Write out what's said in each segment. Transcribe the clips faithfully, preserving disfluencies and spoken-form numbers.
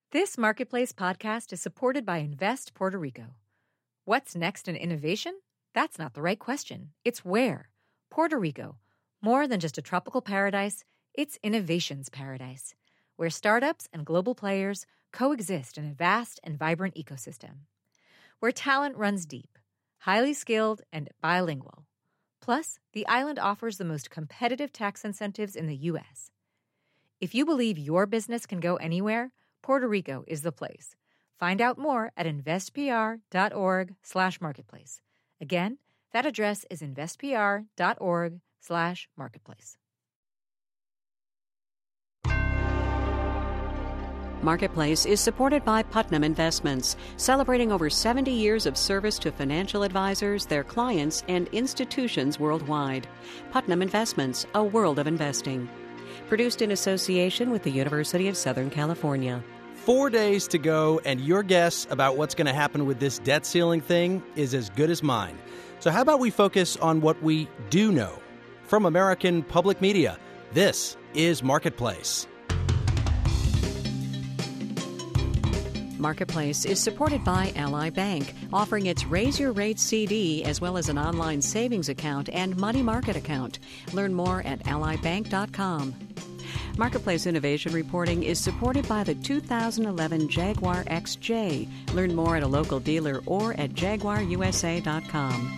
This Marketplace podcast is supported by Invest Puerto Rico. What's next in innovation? That's not the right question. It's where. Puerto Rico. More than just a tropical paradise, it's innovation's paradise, where startups and global players coexist in a vast and vibrant ecosystem. Where talent runs deep, highly skilled, and bilingual. Plus, the island offers the most competitive tax incentives in the U S. If you believe your business can go anywhere, Puerto Rico is the place. Find out more at investpr.org slash marketplace. Again, that address is investpr.org slash marketplace. Marketplace is supported by Putnam Investments, celebrating over seventy years of service to financial advisors, their clients, and institutions worldwide. Putnam Investments, a world of investing. Produced in association with the University of Southern California. Four days to go, and your guess about what's going to happen with this debt ceiling thing is as good as mine. So how about we focus on what we do know? From American Public Media, this is Marketplace. Marketplace is supported by Ally Bank, offering its Raise Your Rates C D as well as an online savings account and money market account. Learn more at ally bank dot com. Marketplace Innovation Reporting is supported by the two thousand eleven Jaguar X J. Learn more at a local dealer or at jaguar u s a dot com.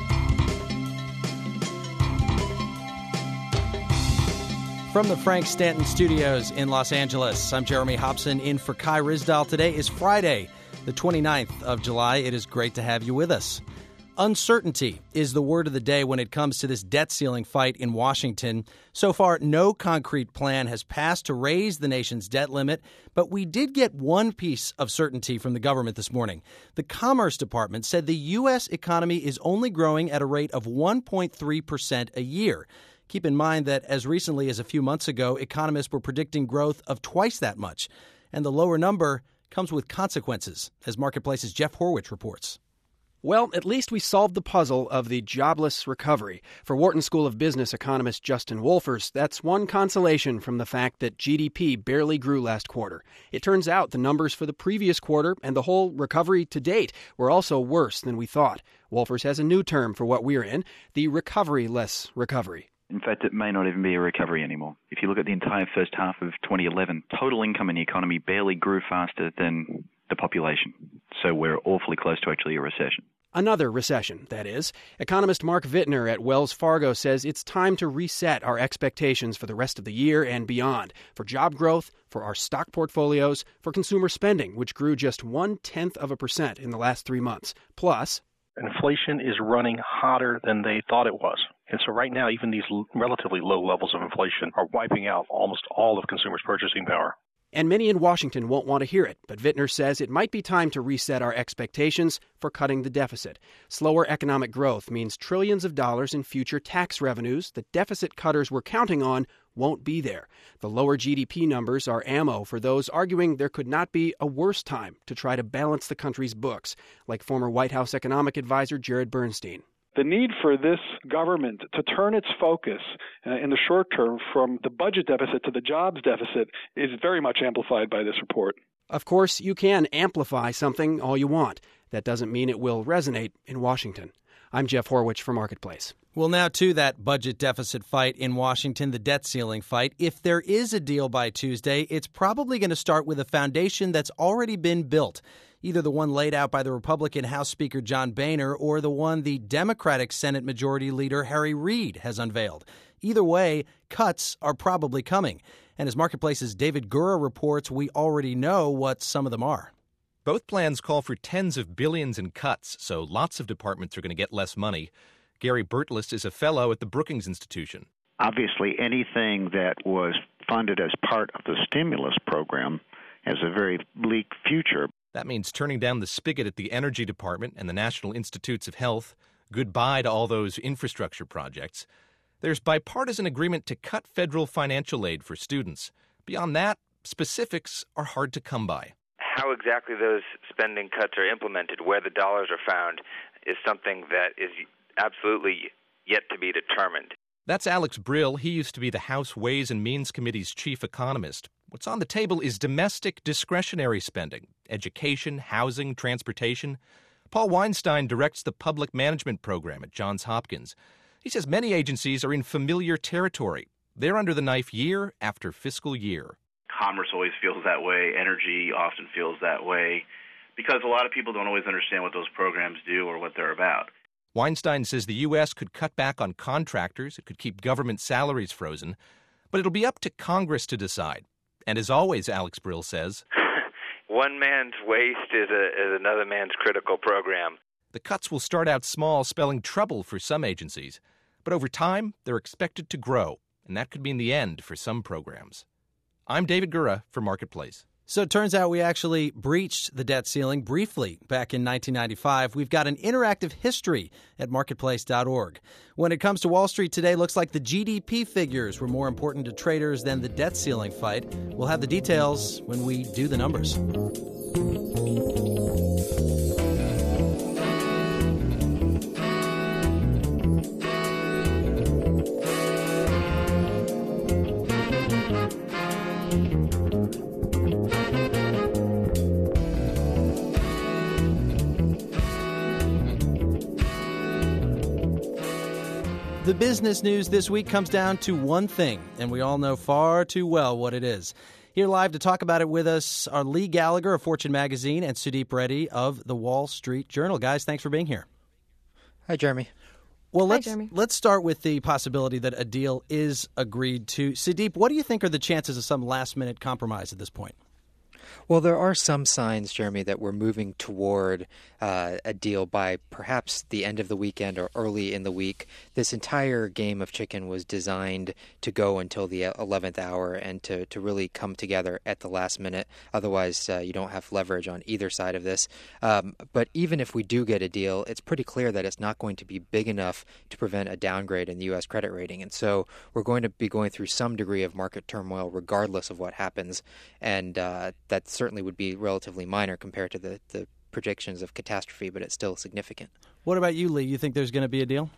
From the Frank Stanton Studios in Los Angeles, I'm Jeremy Hobson in for Kai Ryssdal. Today is Friday, the twenty-ninth of July. It is great to have you with us. Uncertainty is the word of the day when it comes to this debt ceiling fight in Washington. So far, no concrete plan has passed to raise the nation's debt limit, but we did get one piece of certainty from the government this morning. The Commerce Department said the U S economy is only growing at a rate of one point three percent a year. Keep in mind that as recently as a few months ago, economists were predicting growth of twice that much. And the lower number comes with consequences, as Marketplace's Jeff Horwich reports. Well, at least we solved the puzzle of the jobless recovery. For Wharton School of Business economist Justin Wolfers, that's one consolation from the fact that G D P barely grew last quarter. It turns out the numbers for the previous quarter and the whole recovery to date were also worse than we thought. Wolfers has a new term for what we're in, the recovery-less recovery. In fact, it may not even be a recovery anymore. If you look at the entire first half of twenty eleven, total income in the economy barely grew faster than the population. So we're awfully close to actually a recession. Another recession, that is. Economist Mark Vittner at Wells Fargo says it's time to reset our expectations for the rest of the year and beyond, for job growth, for our stock portfolios, for consumer spending, which grew just one-tenth of a percent in the last three months. Plus, inflation is running hotter than they thought it was. And so right now, even these relatively low levels of inflation are wiping out almost all of consumers' purchasing power. And many in Washington won't want to hear it, but Vittner says it might be time to reset our expectations for cutting the deficit. Slower economic growth means trillions of dollars in future tax revenues the deficit cutters were counting on won't be there. The lower G D P numbers are ammo for those arguing there could not be a worse time to try to balance the country's books, like former White House economic advisor Jared Bernstein. The need for this government to turn its focus uh, in the short term from the budget deficit to the jobs deficit is very much amplified by this report. Of course, you can amplify something all you want. That doesn't mean it will resonate in Washington. I'm Jeff Horwich for Marketplace. Well, now to that budget deficit fight in Washington, the debt ceiling fight. If there is a deal by Tuesday, it's probably going to start with a foundation that's already been built. Either the one laid out by the Republican House Speaker John Boehner or the one the Democratic Senate Majority Leader Harry Reid has unveiled. Either way, cuts are probably coming. And as Marketplace's David Gura reports, we already know what some of them are. Both plans call for tens of billions in cuts, so lots of departments are going to get less money. Gary Burtless is a fellow at the Brookings Institution. Obviously, anything that was funded as part of the stimulus program has a very bleak future. That means turning down the spigot at the Energy Department and the National Institutes of Health. Goodbye to all those infrastructure projects. There's bipartisan agreement to cut federal financial aid for students. Beyond that, specifics are hard to come by. How exactly those spending cuts are implemented, where the dollars are found, is something that is absolutely yet to be determined. That's Alex Brill. He used to be the House Ways and Means Committee's chief economist. What's on the table is domestic discretionary spending, education, housing, transportation. Paul Weinstein directs the public management program at Johns Hopkins. He says many agencies are in familiar territory. They're under the knife year after fiscal year. Commerce always feels that way. Energy often feels that way because a lot of people don't always understand what those programs do or what they're about. Weinstein says the U S could cut back on contractors, it could keep government salaries frozen, but it'll be up to Congress to decide. And as always, Alex Brill says, one man's waste is, a, is another man's critical program. The cuts will start out small, spelling trouble for some agencies, but over time, they're expected to grow, and that could mean the end for some programs. I'm David Gura for Marketplace. So it turns out we actually breached the debt ceiling briefly back in nineteen ninety-five. We've got an interactive history at marketplace dot org. When it comes to Wall Street today, looks like the G D P figures were more important to traders than the debt ceiling fight. We'll have the details when we do the numbers. The business news this week comes down to one thing, and we all know far too well what it is. Here live to talk about it with us are Lee Gallagher of Fortune Magazine and Sudeep Reddy of the Wall Street Journal. Guys, thanks for being here. Hi, Jeremy. Well, let's Hi, Jeremy. let's start with the possibility that a deal is agreed to. Sudeep, what do you think are the chances of some last-minute compromise at this point? Well, there are some signs, Jeremy, that we're moving toward uh, a deal by perhaps the end of the weekend or early in the week. This entire game of chicken was designed to go until the eleventh hour and to, to really come together at the last minute. Otherwise, uh, you don't have leverage on either side of this. Um, but even if we do get a deal, it's pretty clear that it's not going to be big enough to prevent a downgrade in the U S credit rating. And so we're going to be going through some degree of market turmoil regardless of what happens. And uh, that certainly would be relatively minor compared to the, the predictions of catastrophe, but it's still significant. What about you, Lee? You think there's going to be a deal?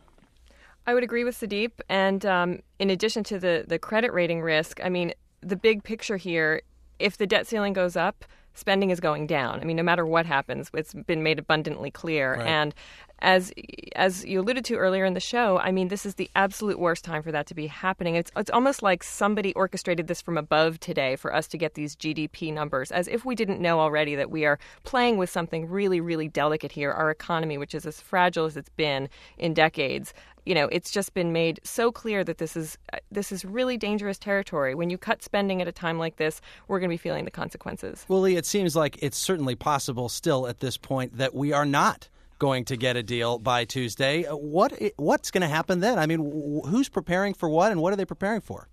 I would agree with Sudeep. And um, in addition to the, the credit rating risk, I mean, the big picture here, if the debt ceiling goes up, spending is going down. I mean, no matter what happens, it's been made abundantly clear. Right. And as as you alluded to earlier in the show, I mean, this is the absolute worst time for that to be happening. It's it's almost like somebody orchestrated this from above today for us to get these G D P numbers, as if we didn't know already that we are playing with something really, really delicate here. Our economy, which is as fragile as it's been in decades. You know, it's just been made so clear that this is this is really dangerous territory. When you cut spending at a time like this, we're going to be feeling the consequences. Well, Lee, it seems like it's certainly possible still at this point that we are not going to get a deal by Tuesday. What what's going to happen then? I mean, who's preparing for what, and what are they preparing for?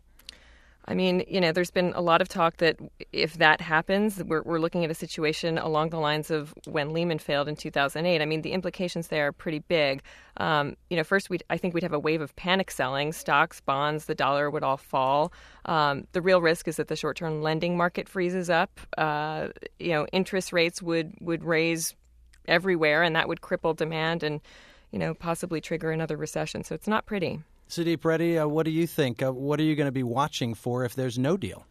I mean, you know, there's been a lot of talk that if that happens, we're, we're looking at a situation along the lines of when Lehman failed in two thousand eight. I mean, the implications there are pretty big. Um, you know, first, we'd, I think we'd have a wave of panic selling. Stocks, bonds, the dollar would all fall. Um, the real risk is that the short-term lending market freezes up. Uh, you know, interest rates would, would raise everywhere, and that would cripple demand and, you know, possibly trigger another recession. So it's not pretty. Sudeep Reddy, uh, what do you think? Uh, what are you going to be watching for if there's no deal?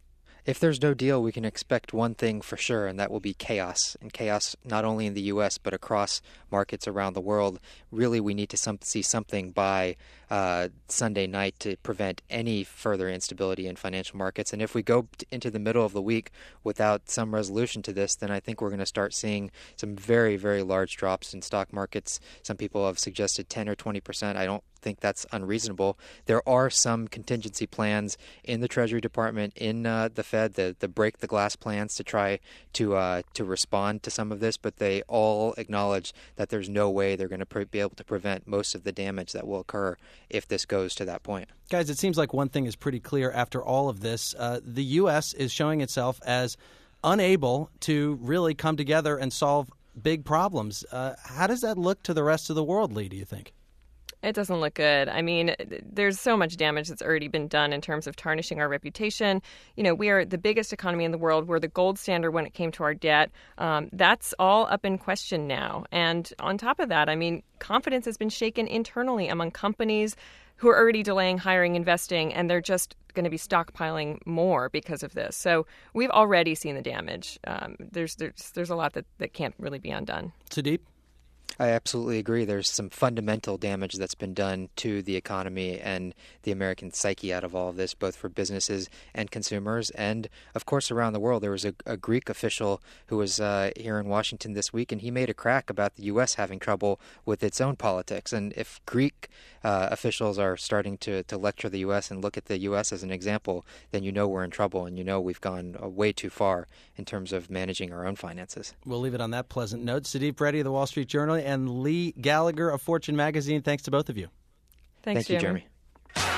If there's no deal, we can expect one thing for sure, and that will be chaos. And chaos not only in the U S, but across markets around the world. Really, we need to some, see something by uh, Sunday night to prevent any further instability in financial markets. And if we go t- into the middle of the week without some resolution to this, then I think we're going to start seeing some very, very large drops in stock markets. Some people have suggested ten or twenty percent. I don't think that's unreasonable. There are some contingency plans in the Treasury Department, in uh, the Fed, the, the break the glass plans to try to uh, to respond to some of this, but they all acknowledge that there's no way they're going to pre- be able to prevent most of the damage that will occur if this goes to that point. Guys, it seems like one thing is pretty clear after all of this. Uh, the U S is showing itself as unable to really come together and solve big problems. Uh, how does that look to the rest of the world, Lee, do you think? It doesn't look good. I mean, there's so much damage that's already been done in terms of tarnishing our reputation. You know, we are the biggest economy in the world. We're the gold standard when it came to our debt. Um, that's all up in question now. And on top of that, I mean, confidence has been shaken internally among companies. who are already delaying hiring, investing, and they're just going to be stockpiling more because of this. So we've already seen the damage. Um, there's there's there's a lot that, that can't really be undone. Sudeep? I absolutely agree. There's some fundamental damage that's been done to the economy and the American psyche out of all of this, both for businesses and consumers. And, of course, around the world, there was a, a Greek official who was uh, here in Washington this week, and he made a crack about the U S having trouble with its own politics. And if Greek uh, officials are starting to, to lecture the U S and look at the U S as an example, then you know we're in trouble, and you know we've gone uh, way too far in terms of managing our own finances. We'll leave it on that pleasant note. Sudeep Reddy of the Wall Street Journal and Lee Gallagher of Fortune Magazine. Thanks to both of you. Thanks, Thank Jeremy. you, Jeremy.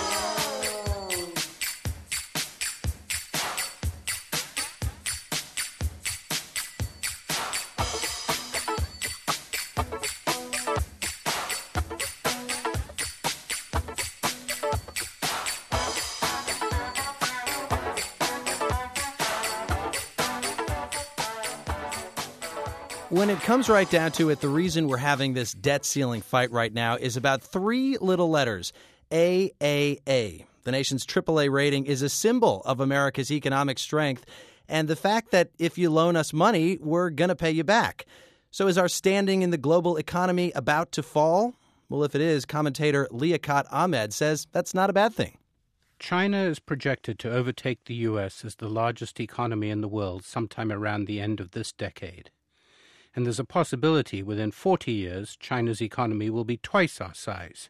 When it comes right down to it, the reason we're having this debt ceiling fight right now is about three little letters, A A A. The nation's triple A rating is a symbol of America's economic strength and the fact that if you loan us money, we're going to pay you back. So is our standing in the global economy about to fall? Well, if it is, commentator Liaquat Ahmed says that's not a bad thing. China is projected to overtake the U S as the largest economy in the world sometime around the end of this decade. And there's a possibility within forty years, China's economy will be twice our size.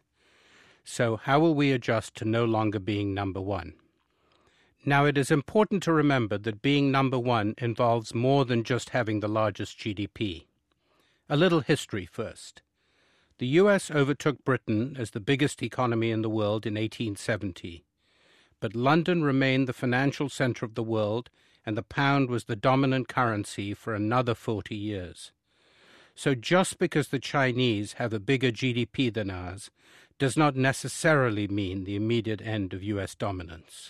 So how will we adjust to no longer being number one? Now, it is important to remember that being number one involves more than just having the largest G D P. A little history first. The U S overtook Britain as the biggest economy in the world in eighteen seventy. But London remained the financial center of the world, and the pound was the dominant currency for another forty years. So just because the Chinese have a bigger G D P than ours does not necessarily mean the immediate end of U S dominance.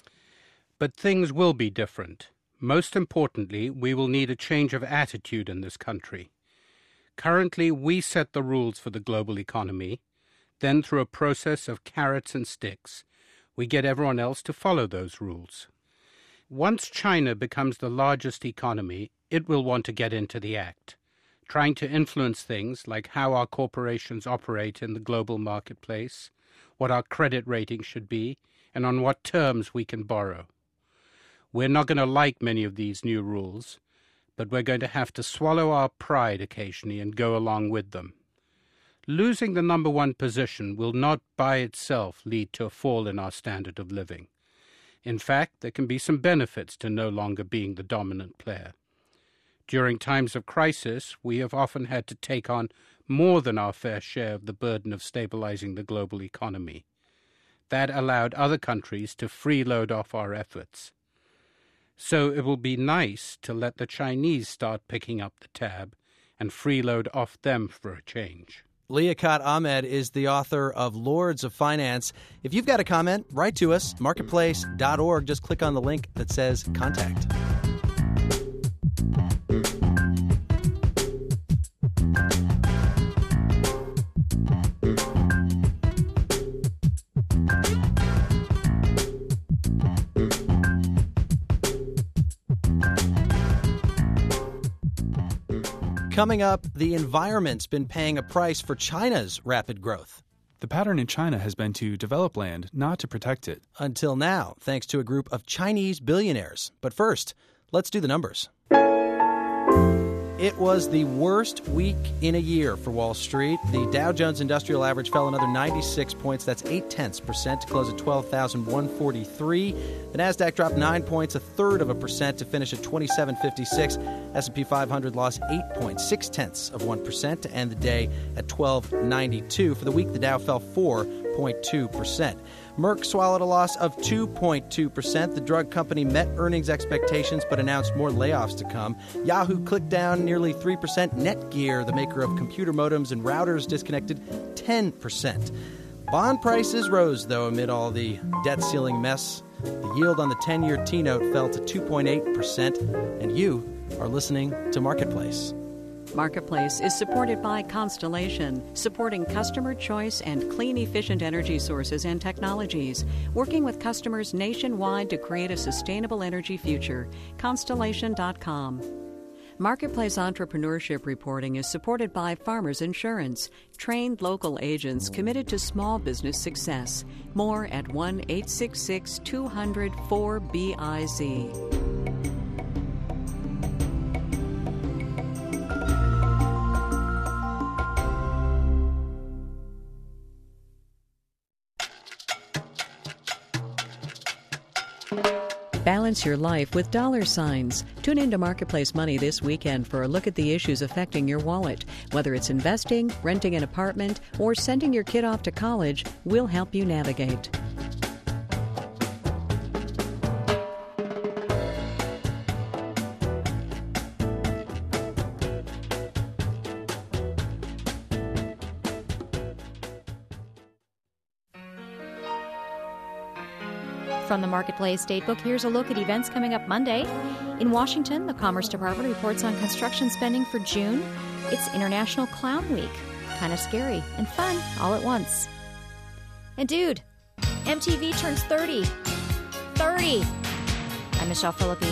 But things will be different. Most importantly, we will need a change of attitude in this country. Currently, we set the rules for the global economy. Then, through a process of carrots and sticks, we get everyone else to follow those rules. Once China becomes the largest economy, it will want to get into the act, trying to influence things like how our corporations operate in the global marketplace, what our credit rating should be, and on what terms we can borrow. We're not going to like many of these new rules, but we're going to have to swallow our pride occasionally and go along with them. Losing the number one position will not by itself lead to a fall in our standard of living. In fact, there can be some benefits to no longer being the dominant player. During times of crisis, we have often had to take on more than our fair share of the burden of stabilizing the global economy. That allowed other countries to freeload off our efforts. So it will be nice to let the Chinese start picking up the tab and freeload off them for a change. Liaquat Ahmed is the author of Lords of Finance. If you've got a comment, write to us, marketplace dot org. Just click on the link that says Contact. Coming up, the environment's been paying a price for China's rapid growth. The pattern in China has been to develop land, not to protect it. Until now, thanks to a group of Chinese billionaires. But first, let's do the numbers. It was the worst week in a year for Wall Street. The Dow Jones Industrial Average fell another ninety-six points. That's eight tenths percent to close at twelve thousand one hundred forty-three. The Nasdaq dropped nine points, a third of a percent, to finish at twenty-seven fifty-six. S and P five hundred lost eight points, six tenths of one percent, to end the day at twelve ninety-two. For the week, the Dow fell four point two percent. Merck swallowed a loss of two point two percent. The drug company met earnings expectations but announced more layoffs to come. Yahoo clicked down nearly three percent. Netgear, the maker of computer modems and routers, disconnected ten percent. Bond prices rose, though, amid all the debt ceiling mess. The yield on the ten-year T-note fell to two point eight percent. And you are listening to Marketplace. Marketplace is supported by Constellation, supporting customer choice and clean, efficient energy sources and technologies, working with customers nationwide to create a sustainable energy future. Constellation dot com. Marketplace entrepreneurship reporting is supported by Farmers Insurance, trained local agents committed to small business success. More at one eight six six, two hundred, four B I Z. Balance your life with dollar signs. Tune into Marketplace Money this weekend for a look at the issues affecting your wallet. Whether it's investing, renting an apartment, or sending your kid off to college, we'll help you navigate. From the Marketplace Datebook, here's a look at events coming up Monday. In Washington, the Commerce Department reports on construction spending for June. It's International Clown Week. Kind of scary and fun all at once. And dude, M T V turns thirty. thirty! I'm Michelle Philippi.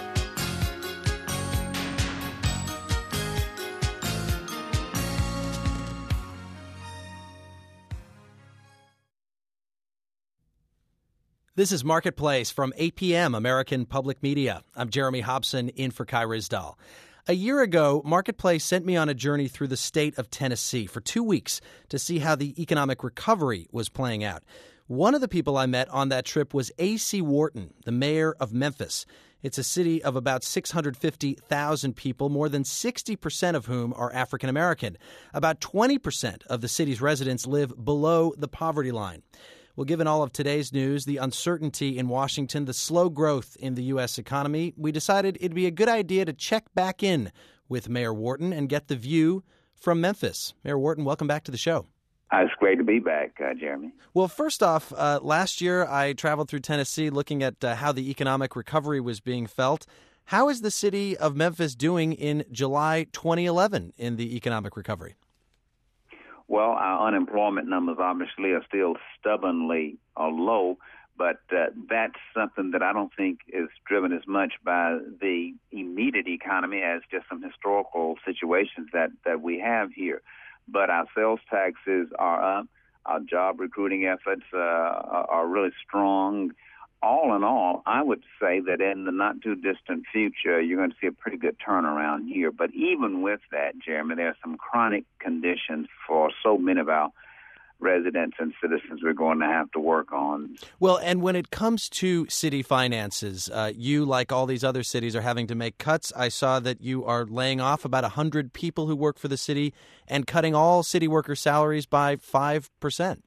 This is Marketplace from eight p.m. American Public Media. I'm Jeremy Hobson in for Kai Ryssdal. A year ago, Marketplace sent me on a journey through the state of Tennessee for two weeks to see how the economic recovery was playing out. One of the people I met on that trip was A C Wharton, the mayor of Memphis. It's a city of about six hundred fifty thousand people, more than sixty percent of whom are African American. About twenty percent of the city's residents live below the poverty line. Well, given all of today's news, the uncertainty in Washington, the slow growth in the U S economy, we decided it'd be a good idea to check back in with Mayor Wharton and get the view from Memphis. Mayor Wharton, welcome back to the show. Uh, it's great to be back, uh, Jeremy. Well, first off, uh, last year I traveled through Tennessee looking at uh, how the economic recovery was being felt. How is the city of Memphis doing in July twenty eleven in the economic recovery? Well, our unemployment numbers obviously are still stubbornly uh, low, but uh, that's something that I don't think is driven as much by the immediate economy as just some historical situations that, that we have here. But our sales taxes are up. Our job recruiting efforts uh, are, are really strong. All in all, I would say that in the not-too-distant future, you're going to see a pretty good turnaround here. But even with that, Jeremy, there are some chronic conditions for so many of our residents and citizens we're going to have to work on. Well, and when it comes to city finances, uh, you, like all these other cities, are having to make cuts. I saw that you are laying off about one hundred people who work for the city and cutting all city workers' salaries by five percent.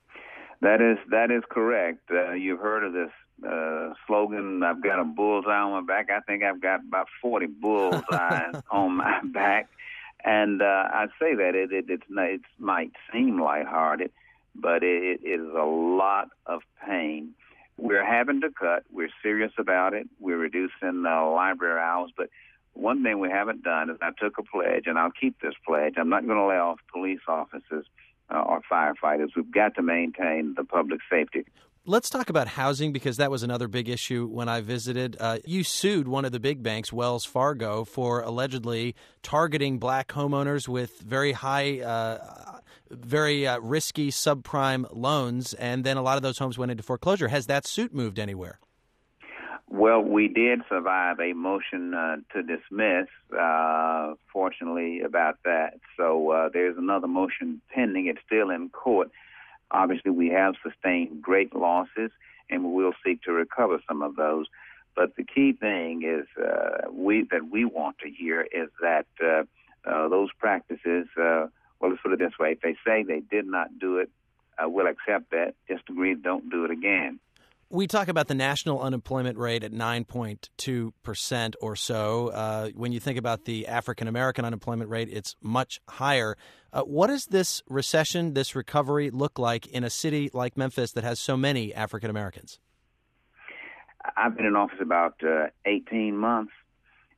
That is that is correct. Uh, you've heard of this uh, slogan, I've got a bullseye on my back. I think I've got about forty bullseyes on my back. And uh, I say that it, it, it's, it might seem lighthearted, but it, it is a lot of pain. We're having to cut. We're serious about it. We're reducing uh, library hours. But one thing we haven't done is I took a pledge, and I'll keep this pledge. I'm not going to lay off police officers Uh, or firefighters. We've got to maintain the public safety. Let's talk about housing, because that was another big issue when I visited. Uh, you sued one of the big banks, Wells Fargo, for allegedly targeting black homeowners with very high, uh, very uh, risky subprime loans, and then a lot of those homes went into foreclosure. Has that suit moved anywhere? Well, we did survive a motion uh, to dismiss, uh, fortunately, about that. So uh, there's another motion pending. It's still in court. Obviously, we have sustained great losses, and we will seek to recover some of those. But the key thing is uh, we that we want to hear is that uh, uh, those practices, uh, well, let's put it this way, if they say they did not do it, uh, we'll accept that. Just agree, don't do it again. We talk about the national unemployment rate at nine point two percent or so. Uh, when you think about the African-American unemployment rate, it's much higher. Uh, what does this recession, this recovery look like in a city like Memphis that has so many African-Americans? I've been in office about uh, eighteen months,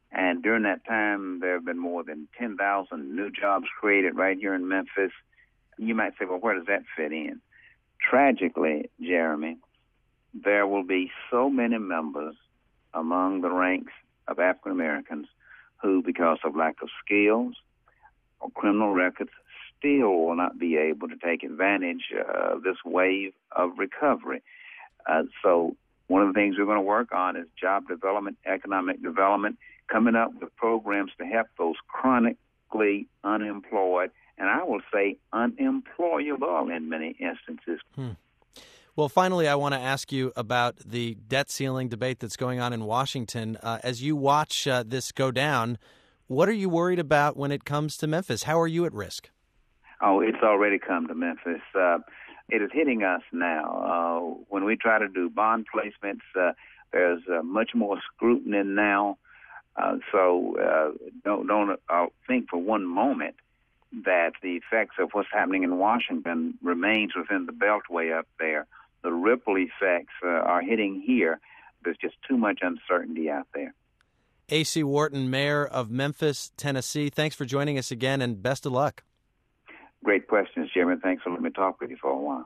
And during that time, there have been more than ten thousand new jobs created right here in Memphis. You might say, well, where does that fit in? Tragically, Jeremy, there will be so many members among the ranks of African Americans who, because of lack of skills or criminal records, still will not be able to take advantage of this wave of recovery. Uh, so one of the things we're going to work on is job development, economic development, coming up with programs to help those chronically unemployed, and I will say unemployable in many instances. Hmm. Well, finally, I want to ask you about the debt ceiling debate that's going on in Washington. Uh, as you watch uh, this go down, what are you worried about when it comes to Memphis? How are you at risk? Oh, it's already come to Memphis. Uh, it is hitting us now. Uh, when we try to do bond placements, uh, there's uh, much more scrutiny now. Uh, so uh, don't, don't uh, think for one moment that the effects of what's happening in Washington remains within the Beltway up there. The ripple effects uh, are hitting here. There's just too much uncertainty out there. A C. Wharton, Mayor of Memphis, Tennessee, thanks for joining us again, and best of luck. Great questions, Jeremy. Thanks for letting me talk with you for a while.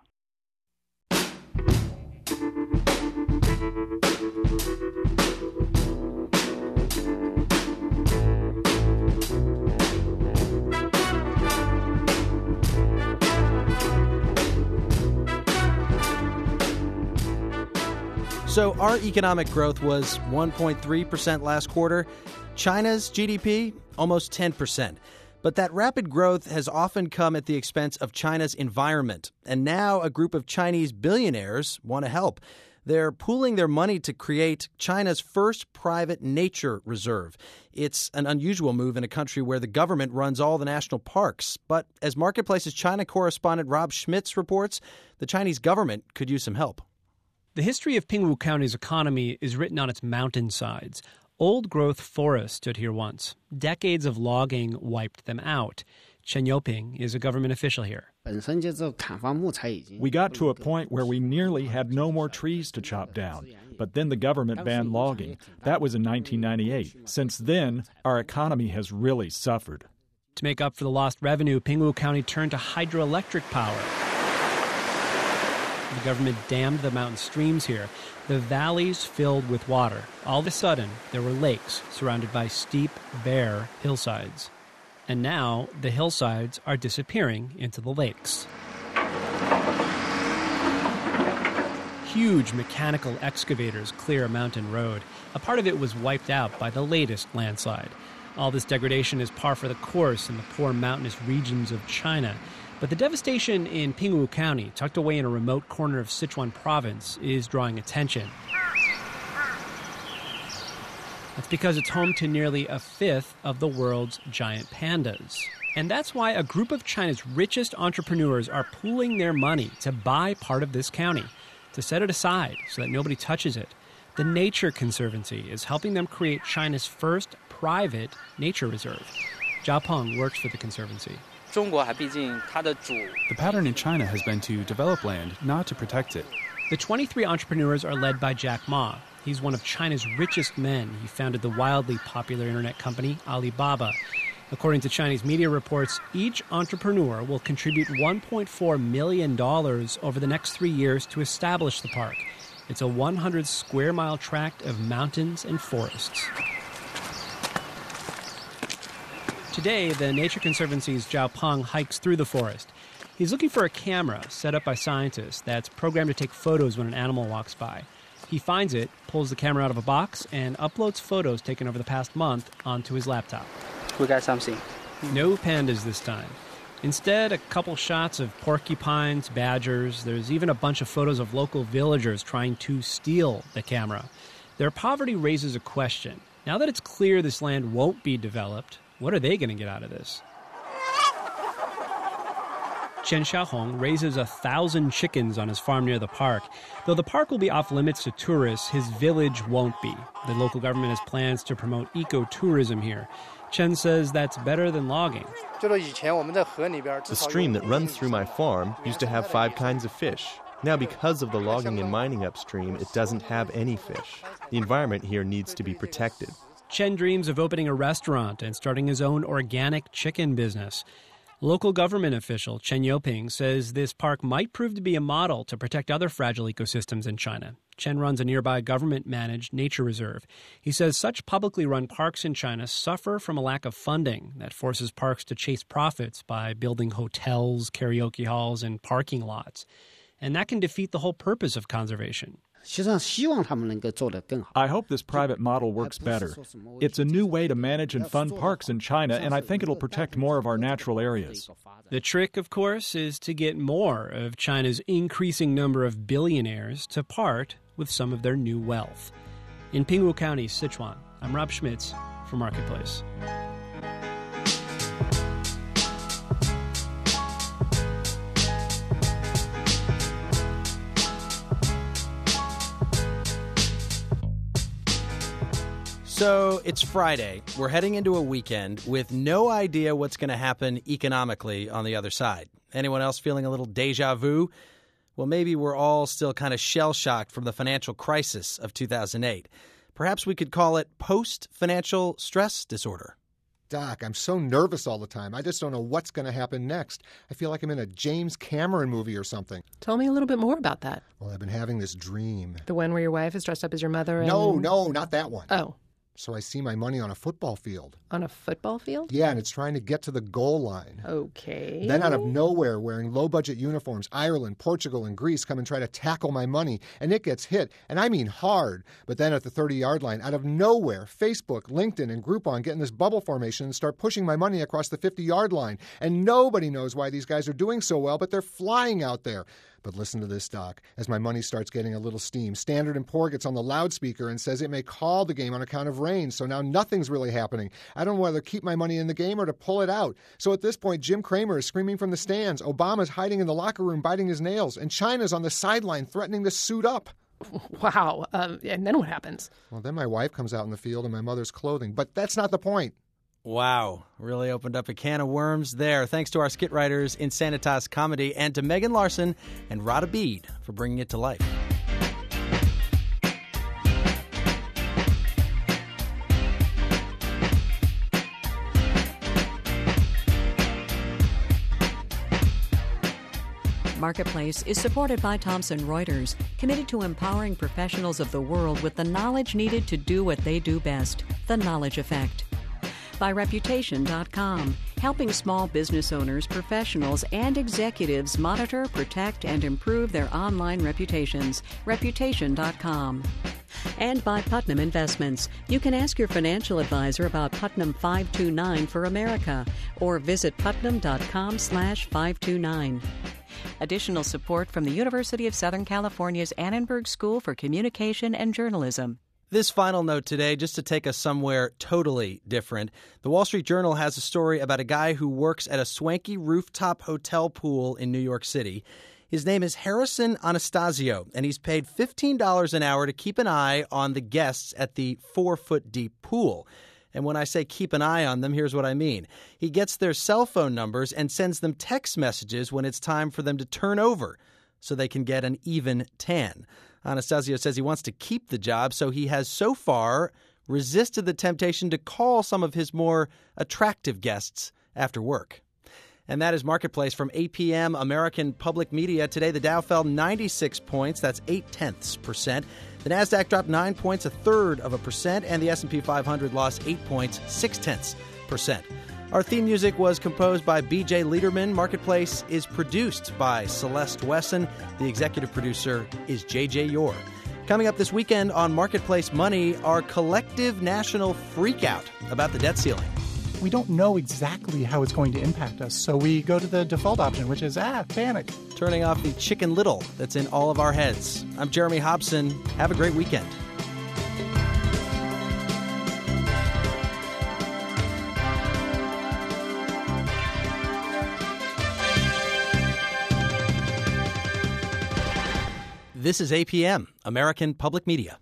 So our economic growth was one point three percent last quarter. China's G D P, almost ten percent. But that rapid growth has often come at the expense of China's environment. And now a group of Chinese billionaires want to help. They're pooling their money to create China's first private nature reserve. It's an unusual move in a country where the government runs all the national parks. But as Marketplace's China correspondent Rob Schmitz reports, the Chinese government could use some help. The history of Pingwu County's economy is written on its mountainsides. Old-growth forests stood here once. Decades of logging wiped them out. Chen Youping is a government official here. We got to a point where we nearly had no more trees to chop down. But then the government banned logging. That was in nineteen ninety-eight. Since then, our economy has really suffered. To make up for the lost revenue, Pingwu County turned to hydroelectric power. The government dammed the mountain streams here. The valleys filled with water. All of a sudden, there were lakes surrounded by steep, bare hillsides. And now, the hillsides are disappearing into the lakes. Huge mechanical excavators clear a mountain road. A part of it was wiped out by the latest landslide. All this degradation is par for the course in the poor mountainous regions of China. But the devastation in Pingwu County, tucked away in a remote corner of Sichuan province, is drawing attention. That's because it's home to nearly a fifth of the world's giant pandas. And that's why a group of China's richest entrepreneurs are pooling their money to buy part of this county, to set it aside so that nobody touches it. The Nature Conservancy is helping them create China's first private nature reserve. Zhao Peng works for the Conservancy. The pattern in China has been to develop land, not to protect it. The twenty-three entrepreneurs are led by Jack Ma. He's one of China's richest men. He founded the wildly popular internet company Alibaba. According to Chinese media reports, each entrepreneur will contribute one point four million dollars over the next three years to establish the park. It's a one hundred square mile tract of mountains and forests. Today, the Nature Conservancy's Zhao Peng hikes through the forest. He's looking for a camera set up by scientists that's programmed to take photos when an animal walks by. He finds it, pulls the camera out of a box, and uploads photos taken over the past month onto his laptop. We got something. No pandas this time. Instead, a couple shots of porcupines, badgers. There's even a bunch of photos of local villagers trying to steal the camera. Their poverty raises a question. Now that it's clear this land won't be developed, what are they going to get out of this? Chen Xiaohong raises a thousand chickens on his farm near the park. Though the park will be off limits to tourists, his village won't be. The local government has plans to promote ecotourism here. Chen says that's better than logging. The stream that runs through my farm used to have five kinds of fish. Now, because of the logging and mining upstream, it doesn't have any fish. The environment here needs to be protected. Chen dreams of opening a restaurant and starting his own organic chicken business. Local government official Chen Youping says this park might prove to be a model to protect other fragile ecosystems in China. Chen runs a nearby government-managed nature reserve. He says such publicly run parks in China suffer from a lack of funding that forces parks to chase profits by building hotels, karaoke halls, and parking lots. And that can defeat the whole purpose of conservation. I hope this private model works better. It's a new way to manage and fund parks in China, and I think it'll protect more of our natural areas. The trick, of course, is to get more of China's increasing number of billionaires to part with some of their new wealth. In Pingwu County, Sichuan, I'm Rob Schmitz for Marketplace. So it's Friday. We're heading into a weekend with no idea what's going to happen economically on the other side. Anyone else feeling a little deja vu? Well, maybe we're all still kind of shell-shocked from the financial crisis of two thousand eight. Perhaps we could call it post-financial stress disorder. Doc, I'm so nervous all the time. I just don't know what's going to happen next. I feel like I'm in a James Cameron movie or something. Tell me a little bit more about that. Well, I've been having this dream. The one where your wife is dressed up as your mother? And... No, no, not that one. Oh. So I see my money on a football field. On a football field? Yeah, and it's trying to get to the goal line. Okay. Then out of nowhere, wearing low-budget uniforms, Ireland, Portugal, and Greece come and try to tackle my money, and it gets hit, and I mean hard. But then at the thirty-yard line, out of nowhere, Facebook, LinkedIn, and Groupon get in this bubble formation and start pushing my money across the fifty-yard line. And nobody knows why these guys are doing so well, but they're flying out there. But listen to this, Doc. As my money starts getting a little steam, Standard and Poor gets on the loudspeaker and says it may call the game on account of rain, so now nothing's really happening. I don't know whether to keep my money in the game or to pull it out. So at this point, Jim Cramer is screaming from the stands, Obama's hiding in the locker room biting his nails, and China's on the sideline threatening to suit up. Wow. Um, and then what happens? Well, then my wife comes out in the field in my mother's clothing. But that's not the point. Wow. Really opened up a can of worms there. Thanks to our skit writers Insanitas Comedy and to Megan Larson and Rada Bede for bringing it to life. Marketplace is supported by Thomson Reuters, committed to empowering professionals of the world with the knowledge needed to do what they do best, the knowledge effect. By Reputation dot com, helping small business owners, professionals, and executives monitor, protect, and improve their online reputations. Reputation dot com. And by Putnam Investments. You can ask your financial advisor about Putnam five two nine for America or visit putnam dot com slash five two nine. Additional support from the University of Southern California's Annenberg School for Communication and Journalism. This final note today, just to take us somewhere totally different. The Wall Street Journal has a story about a guy who works at a swanky rooftop hotel pool in New York City. His name is Harrison Anastasio, and he's paid fifteen dollars an hour to keep an eye on the guests at the four-foot-deep pool. And when I say keep an eye on them, here's what I mean. He gets their cell phone numbers and sends them text messages when it's time for them to turn over so they can get an even tan. Anastasio says he wants to keep the job, so he has so far resisted the temptation to call some of his more attractive guests after work. And that is Marketplace from A P M American Public Media. Today, the Dow fell ninety-six points. That's eight-tenths percent. The Nasdaq dropped nine points, a third of a percent. And the S and P five hundred lost eight points, six-tenths percent. Our theme music was composed by B J Liederman. Marketplace is produced by Celeste Wesson. The executive producer is J J Yore. Coming up this weekend on Marketplace Money, our collective national freakout about the debt ceiling. We don't know exactly how it's going to impact us, so we go to the default option, which is, ah, panic. Turning off the Chicken Little that's in all of our heads. I'm Jeremy Hobson. Have a great weekend. This is A P M, American Public Media.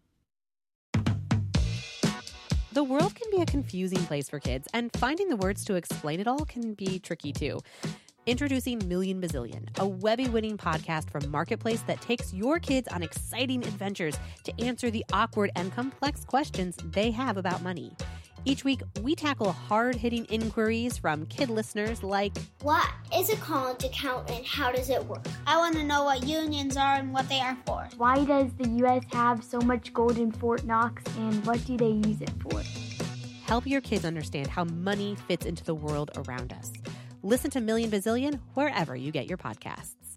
The world can be a confusing place for kids, and finding the words to explain it all can be tricky too. Introducing Million Bazillion, a Webby-winning podcast from Marketplace that takes your kids on exciting adventures to answer the awkward and complex questions they have about money. Each week, we tackle hard-hitting inquiries from kid listeners like, what is a college account and how does it work? I want to know what unions are and what they are for. Why does the U S have so much gold in Fort Knox and what do they use it for? Help your kids understand how money fits into the world around us. Listen to Million Bazillion wherever you get your podcasts.